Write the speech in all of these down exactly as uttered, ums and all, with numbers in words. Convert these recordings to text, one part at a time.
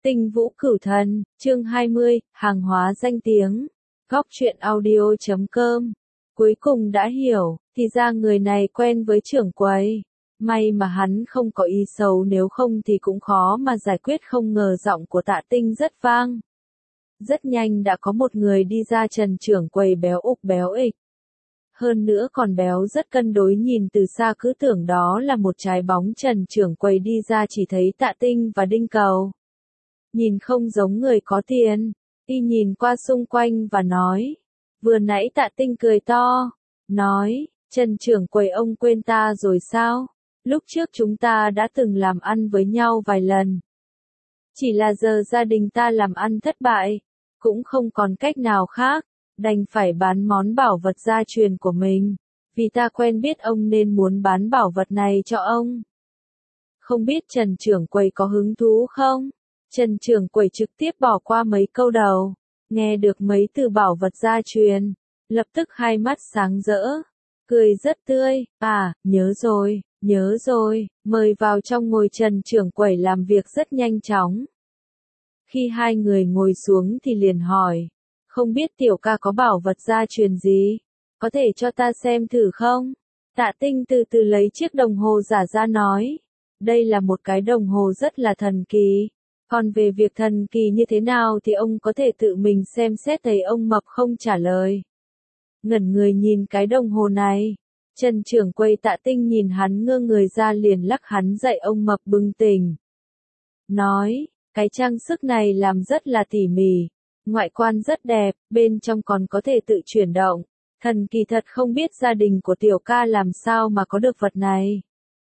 Tinh Vũ Cửu Thần, chương hai mươi, hàng hóa danh tiếng. Góc truyện audio chấm com. Cuối cùng đã hiểu, thì ra người này quen với trưởng quầy. May mà hắn không có ý xấu, nếu không thì cũng khó mà giải quyết. Không ngờ giọng của Tạ Tinh rất vang. Rất nhanh đã có một người đi ra. Trần trưởng quầy béo ục béo ịch. Hơn nữa còn béo rất cân đối, nhìn từ xa cứ tưởng đó là một trái bóng. Trần trưởng quầy đi ra chỉ thấy Tạ Tinh và Đinh Cầu. Nhìn không giống người có tiền. Y nhìn qua xung quanh và nói. Vừa nãy Tạ Tinh cười to. Nói, Trần trưởng quầy, ông quên ta rồi sao? Lúc trước chúng ta đã từng làm ăn với nhau vài lần. Chỉ là giờ gia đình ta làm ăn thất bại. Cũng không còn cách nào khác. Đành phải bán món bảo vật gia truyền của mình. Vì ta quen biết ông nên muốn bán bảo vật này cho ông. Không biết Trần trưởng quầy có hứng thú không? Trần trưởng quầy trực tiếp bỏ qua mấy câu đầu. Nghe được mấy từ bảo vật gia truyền. Lập tức hai mắt sáng rỡ. Cười rất tươi. À, nhớ rồi, nhớ rồi. Mời vào trong ngồi. Trần trưởng quầy làm việc rất nhanh chóng. Khi hai người ngồi xuống thì liền hỏi. Không biết tiểu ca có bảo vật gia truyền gì? Có thể cho ta xem thử không? Tạ Tinh từ từ lấy chiếc đồng hồ giả ra nói. Đây là một cái đồng hồ rất là thần kỳ. Còn về việc thần kỳ như thế nào thì ông có thể tự mình xem xét. Thấy ông mập không trả lời. Ngẩn người nhìn cái đồng hồ này. Trần trưởng quầy Tạ Tinh nhìn hắn ngơ người ra liền lắc hắn dậy. Ông mập bừng tỉnh. Nói, cái trang sức này làm rất là tỉ mỉ. Ngoại quan rất đẹp, bên trong còn có thể tự chuyển động. Thần kỳ thật, không biết gia đình của tiểu ca làm sao mà có được vật này.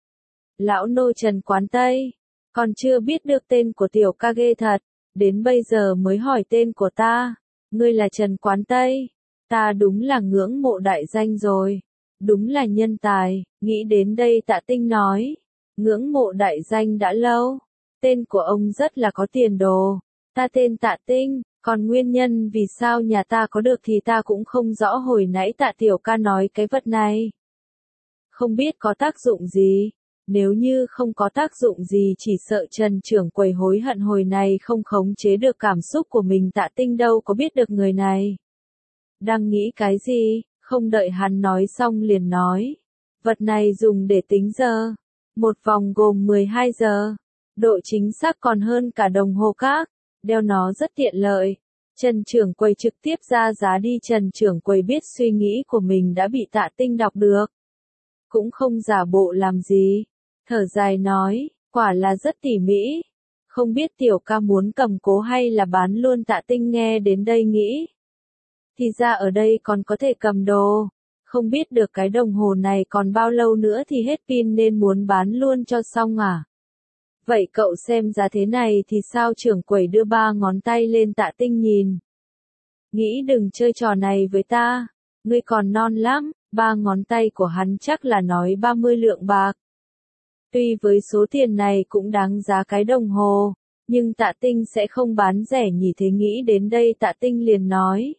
Lão nô Trần Quán Tây. Còn chưa biết được tên của tiểu ca, ghê thật. Đến bây giờ mới hỏi tên của ta. Ngươi là Trần Quán Tây. Ta đúng là ngưỡng mộ đại danh rồi. Đúng là nhân tài. Nghĩ đến đây Tạ Tinh nói. Ngưỡng mộ đại danh đã lâu. Tên của ông rất là có tiền đồ. Ta tên Tạ Tinh. Còn nguyên nhân vì sao nhà ta có được thì ta cũng không rõ. Hồi nãy Tạ tiểu ca nói cái vật này. Không biết có tác dụng gì. Nếu như không có tác dụng gì chỉ sợ Trần trưởng quầy hối hận hồi này không khống chế được cảm xúc của mình. Tạ Tinh đâu có biết được người này đang nghĩ cái gì, không đợi hắn nói xong liền nói. Vật này dùng để tính giờ. Một vòng gồm mười hai giờ. Độ chính xác còn hơn cả đồng hồ khác. Đeo nó rất tiện lợi. Trần trưởng quầy trực tiếp ra giá đi. Trần trưởng quầy biết suy nghĩ của mình đã bị Tạ Tinh đọc được. Cũng không giả bộ làm gì. Thở dài nói, quả là rất tỉ mỉ. Không biết tiểu ca muốn cầm cố hay là bán luôn. Tạ Tinh nghe đến đây nghĩ. Thì ra ở đây còn có thể cầm đồ. Không biết được cái đồng hồ này còn bao lâu nữa thì hết pin nên muốn bán luôn cho xong à? Vậy cậu xem giá thế này thì sao? Trưởng quầy đưa ba ngón tay lên. Tạ Tinh nhìn. Nghĩ đừng chơi trò này với ta. Ngươi còn non lắm. Ba ngón tay của hắn chắc là nói ba mươi lượng bạc. Tuy với số tiền này cũng đáng giá cái đồng hồ, nhưng Tạ Tinh sẽ không bán rẻ nhỉ. Thế nghĩ đến đây Tạ Tinh liền nói.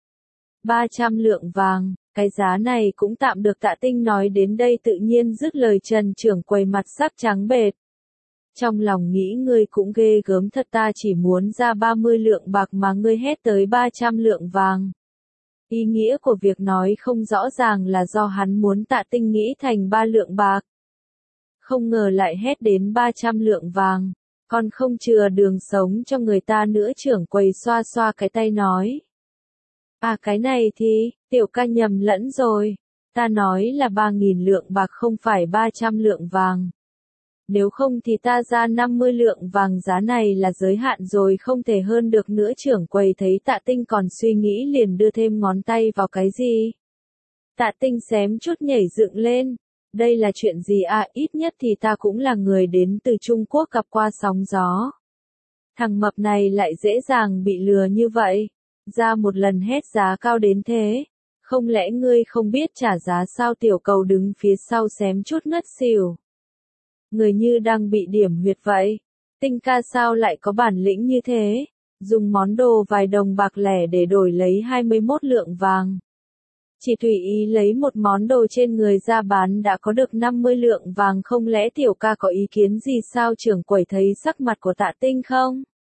ba trăm lượng vàng, cái giá này cũng tạm được. Tạ Tinh nói đến đây tự nhiên dứt lời. Trần trưởng quầy mặt sắc trắng bệch. Trong lòng nghĩ ngươi cũng ghê gớm thật, ta chỉ muốn ra ba mươi lượng bạc mà ngươi hét tới ba trăm lượng vàng. Ý nghĩa của việc nói không rõ ràng là do hắn muốn Tạ Tinh nghĩ thành ba lượng bạc. Không ngờ lại hét đến ba trăm lượng vàng, còn không chừa đường sống cho người ta nữa. Trưởng quầy xoa xoa cái tay nói. À cái này thì, tiểu ca nhầm lẫn rồi. Ta nói là ba nghìn lượng bạc không phải ba trăm lượng vàng. Nếu không thì ta ra năm mươi lượng vàng, giá này là giới hạn rồi, không thể hơn được nữa. Trưởng quầy thấy Tạ Tinh còn suy nghĩ liền đưa thêm ngón tay vào. Cái gì? Tạ Tinh xém chút nhảy dựng lên. Đây là chuyện gì à? Ít nhất thì ta cũng là người đến từ Trung Quốc gặp qua sóng gió. Thằng mập này lại dễ dàng bị lừa như vậy. Ra một lần hét giá cao đến thế. Không lẽ ngươi không biết trả giá sao? Tiểu Cầu đứng phía sau xém chút ngất xỉu. Người như đang bị điểm huyệt vậy. Tinh ca sao lại có bản lĩnh như thế? Dùng món đồ vài đồng bạc lẻ để đổi lấy hai mươi mốt lượng vàng. Chỉ tùy ý lấy một món đồ trên người ra bán đã có được năm mươi lượng vàng. Không lẽ tiểu ca có ý kiến gì sao? Trưởng quầy thấy sắc mặt của Tạ Tinh không?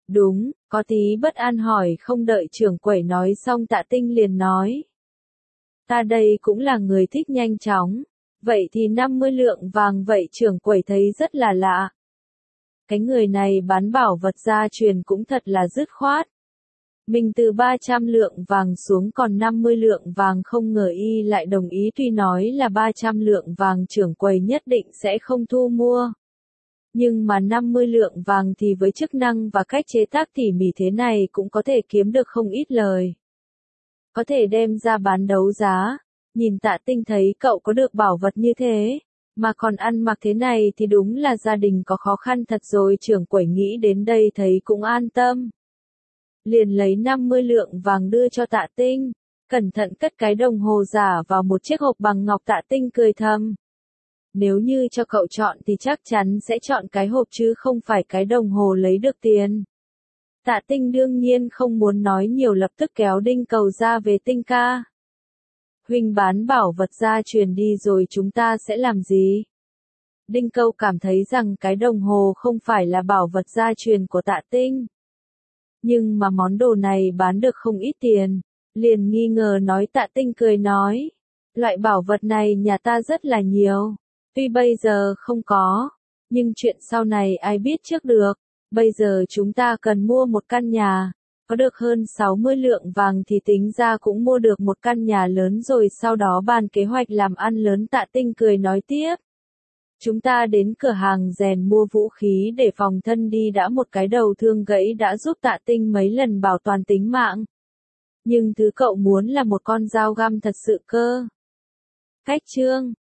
Đúng, có tí bất an hỏi không đợi trưởng quầy nói xong Tạ Tinh liền nói. Ta đây cũng là người thích nhanh chóng. Vậy thì năm mươi lượng vàng vậy trưởng quầy thấy rất là lạ. Cái người này bán bảo vật gia truyền cũng thật là dứt khoát. Mình từ ba trăm lượng vàng xuống còn năm mươi lượng vàng không ngờ y lại đồng ý tuy nói là ba trăm lượng vàng trưởng quầy nhất định sẽ không thu mua. Nhưng mà năm mươi lượng vàng thì với chức năng và cách chế tác tỉ mỉ thế này cũng có thể kiếm được không ít lời. Có thể đem ra bán đấu giá. Nhìn Tạ Tinh thấy cậu có được bảo vật như thế, mà còn ăn mặc thế này thì đúng là gia đình có khó khăn thật rồi. Trưởng quầy nghĩ đến đây thấy cũng an tâm. Liền lấy năm mươi lượng vàng đưa cho Tạ Tinh, cẩn thận cất cái đồng hồ giả vào một chiếc hộp bằng ngọc. Tạ Tinh cười thầm. Nếu như cho cậu chọn thì chắc chắn sẽ chọn cái hộp chứ không phải cái đồng hồ lấy được tiền. Tạ Tinh đương nhiên không muốn nói nhiều lập tức kéo Đinh Cầu ra về. Tinh ca. Huynh bán bảo vật gia truyền đi rồi chúng ta sẽ làm gì? Đinh Cầu cảm thấy rằng cái đồng hồ không phải là bảo vật gia truyền của Tạ Tinh. Nhưng mà món đồ này bán được không ít tiền. Liền nghi ngờ nói. Tạ Tinh cười nói. Loại bảo vật này nhà ta rất là nhiều. Tuy bây giờ không có. Nhưng chuyện sau này ai biết trước được. Bây giờ chúng ta cần mua một căn nhà. Có được hơn sáu mươi lượng vàng thì tính ra cũng mua được một căn nhà lớn rồi sau đó bàn kế hoạch làm ăn lớn. Tạ Tinh cười nói tiếp. Chúng ta đến cửa hàng rèn mua vũ khí để phòng thân đi đã. Một cái đầu thương gãy đã giúp Tạ Tinh mấy lần bảo toàn tính mạng. Nhưng thứ cậu muốn là một con dao găm thật sự cơ. Khách trương.